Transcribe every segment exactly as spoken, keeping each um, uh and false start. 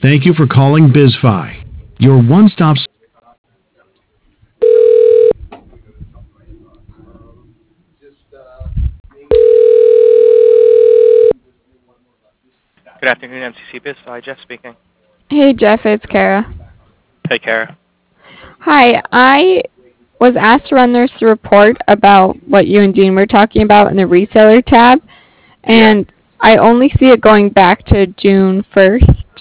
Thank you for calling BizFi, your one-stop. Good afternoon, M C C BizFi. Jeff speaking. Hey Jeff, it's Kara. Hey, Kara. Hi, I was asked to run this report about what you and Dean were talking about in the reseller tab, and I only see it going back to June first.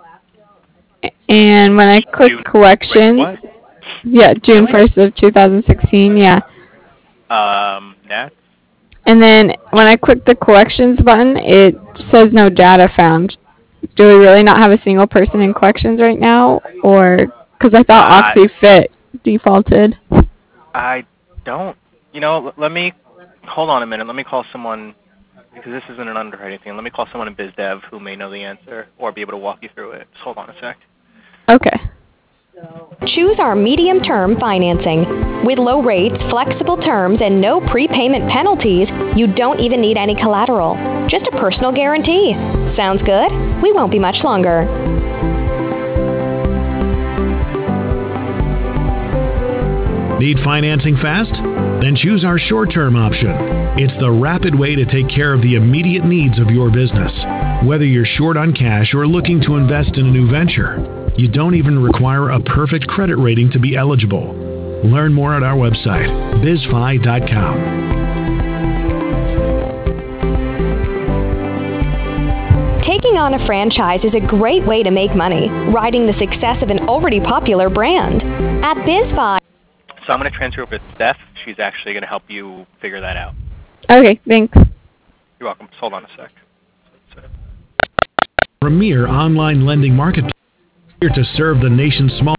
And when I click June, collections, what? yeah, June Really? first of two thousand sixteen, yeah. Um, Nat? And then when I click the collections button, it says no data found. Do we really not have a single person in collections right now? Or, because I thought Uh, OxyFit defaulted. I don't. You know, l- let me, hold on a minute. Let me call someone, because this isn't an underwriting thing. Let me call someone in BizDev who may know the answer or be able to walk you through it. Just hold on a sec. Okay. Choose our medium-term financing. With low rates, flexible terms, and no prepayment penalties, you don't even need any collateral. Just a personal guarantee. Sounds good? We won't be much longer. Need financing fast? Then choose our short-term option. It's the rapid way to take care of the immediate needs of your business. Whether you're short on cash or looking to invest in a new venture, you don't even require a perfect credit rating to be eligible. Learn more at our website, bizfi dot com. Taking on a franchise is a great way to make money, riding the success of an already popular brand. At BizFi, So I'm going to transfer over to Steph. She's actually going to help you figure that out. Okay, thanks. You're welcome. Just hold on a sec. Premier online lending marketplace here to serve the nation's small.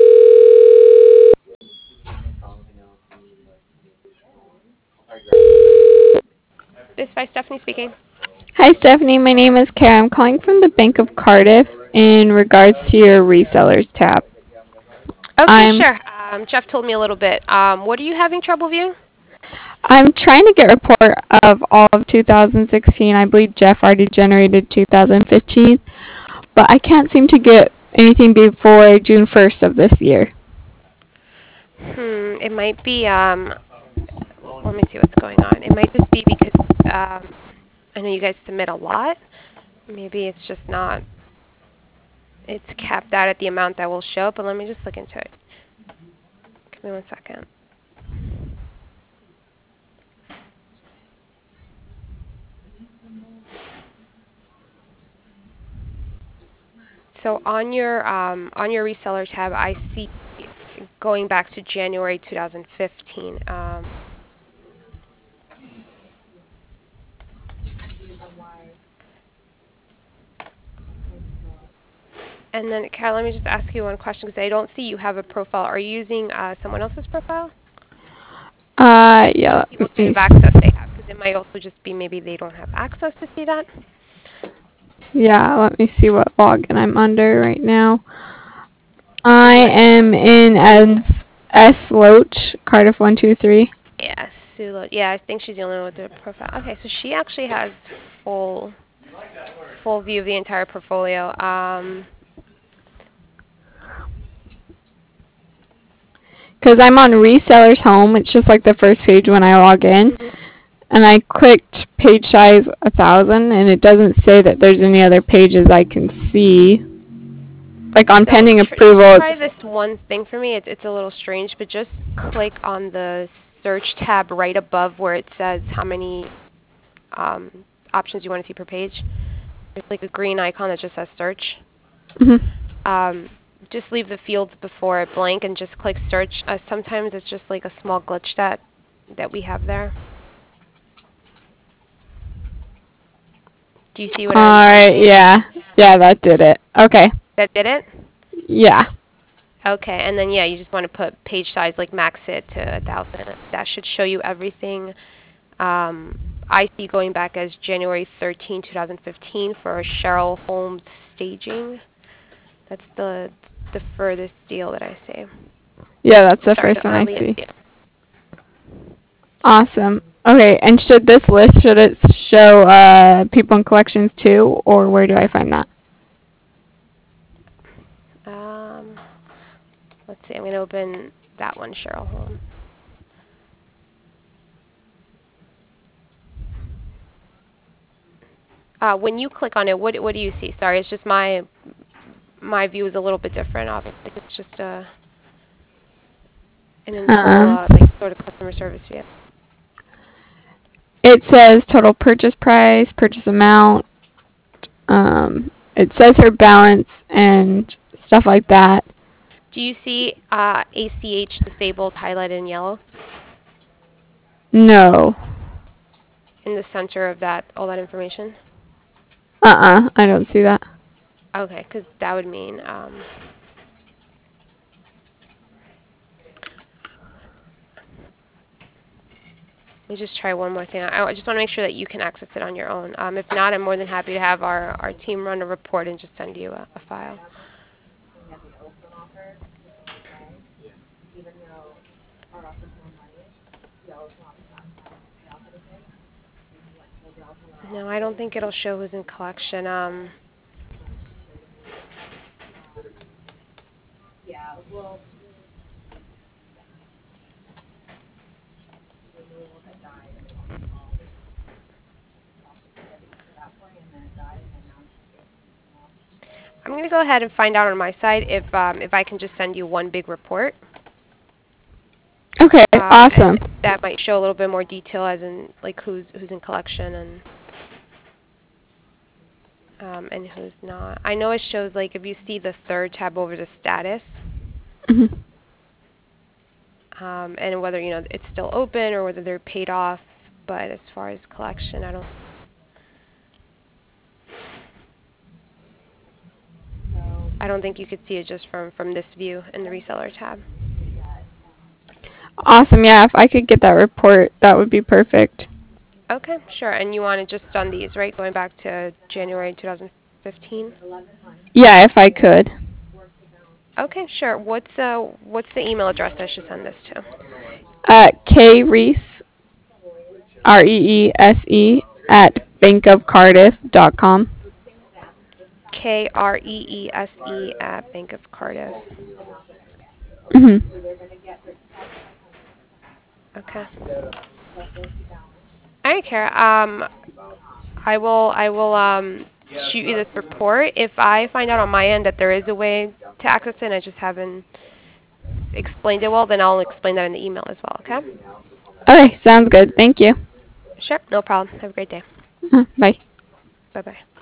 BizFi, Stephanie speaking. Hi, Stephanie. My name is Kara. I'm calling from the Bank of Cardiff in regards to your resellers tab. Okay, I'm sure. Um, Jeff told me a little bit. Um, what are you having trouble viewing? I'm trying to get a report of all of two thousand sixteen. I believe Jeff already generated two thousand fifteen, but I can't seem to get anything before June first of this year. Hmm, it might be, um, let me see what's going on. It might just be because um, I know you guys submit a lot. Maybe it's just not, it's capped out at the amount that will show, but let me just look into it. Give me one second. So on your um, on your reseller tab, I see going back to January two thousand fifteen. Um, and then, Carol, let me just ask you one question because I don't see you have a profile. Are you using uh, someone else's profile? Uh, yeah. See what kind of access they have, because it might also just be maybe they don't have access to see that. Yeah, let me see what login I'm under right now. I Unless, am in as S Loach, Cardiff one two three. yeah, Sula. Yeah, I think she's the only one with the profile. Okay, so she actually has full full view of the entire portfolio. Um, Because I'm on resellers home. It's just like the first page when I log in. mhm. And I clicked page size one thousand, and it doesn't say that there's any other pages I can see. Like on So pending tr just approval, try it's, this one thing for me. It's, it's a little strange, but just click on the search tab right above where it says how many um, options you want to see per page. There's like a green icon that just says search. mhm. Um, just leave the fields before it blank and just click search. Uh, sometimes it's just like a small glitch that that we have there. Do you see what I'm, I'm Alright, saying? yeah. Yeah, that did it. Okay. That did it? Yeah. Okay, and then yeah, you just want to put page size, like max it to a thousand. That should show you everything. Um, I see going back as January thirteenth, two thousand fifteen for Cheryl Holmes Staging. That's the the furthest deal that I see. Yeah, that's the Sorry, first the one I earliest see. deal. Awesome. Okay, and should this list, should it show uh, people in collections too, or where do I find that? let's see. I'm gonna open that one, Cheryl. Hold on. Uh, when you click on it, what what do you see? Sorry, it's just my my view is a little bit different. Obviously, it's just a an internal Uh, uh, like sort of customer service view. it says total purchase price, purchase amount. Um, it says her balance and stuff like that. Do you see uh, A C H disabled highlighted in yellow No. in the center of that all that information? Uh-uh. I don't see that. Okay, because that would mean um, let me just try one more thing. I, I just want to make sure that you can access it on your own. Um, if not, I'm more than happy to have our, our team run a report and just send you a, a file. No, I don't think it'll show who's in collection. Um, I'm going to go ahead and find out on my side if um, if I can just send you one big report. Okay, Um, awesome. and that might show a little bit more detail, as in like who's who's in collection and um, and who's not. I know it shows like if you see the third tab over the status, hmm um, and whether you know it's still open or whether they're paid off. But as far as collection, I don't. I don't think you could see it just from from this view in the reseller tab. Awesome. Yeah, if I could get that report, that would be perfect. Okay, sure. And you want it just on these, right? Going back to January two thousand fifteen. Yeah, if I could. Okay, sure. What's uh what's the email address I should send this to? Uh, K Reese, R E E S E, at bankofcardiff dot com. K R E E S E at Bank of Cardiff. hmm Okay. All right, Kara. Um, I will I will um shoot you this report. If I find out on my end that there is a way to access it and I just haven't explained it well, then I'll explain that in the email as well, okay? Okay, sounds good. Thank you. Sure, no problem. Have a great day. Uh, bye. Bye-bye.